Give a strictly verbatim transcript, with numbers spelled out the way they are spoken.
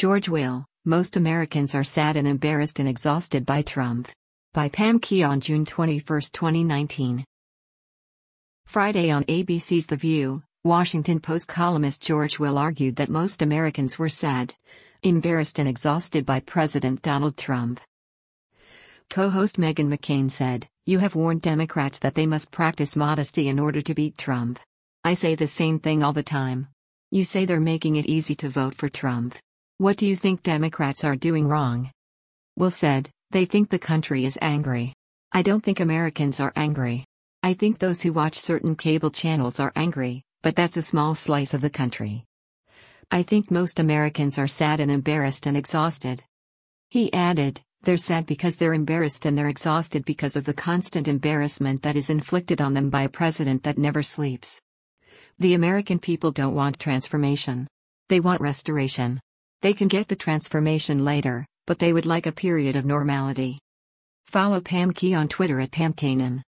George Will, most Americans are sad and embarrassed and exhausted by Trump. By Pam Key on June twenty-first, twenty nineteen. Friday on A B C's The View, Washington Post columnist George Will argued that most Americans were sad, embarrassed and exhausted by President Donald Trump. Co-host Meghan McCain said, "You have warned Democrats that they must practice modesty in order to beat Trump. I say the same thing all the time. You say they're making it easy to vote for Trump. What do you think Democrats are doing wrong?" Will said, "They think the country is angry. I don't think Americans are angry. I think those who watch certain cable channels are angry, but that's a small slice of the country. I think most Americans are sad and embarrassed and exhausted." He added, "They're sad because they're embarrassed and they're exhausted because of the constant embarrassment that is inflicted on them by a president that never sleeps. The American people don't want transformation. They want restoration. They can get the transformation later, but they would like a period of normality." Follow Pam Key on Twitter at Pam Kanan.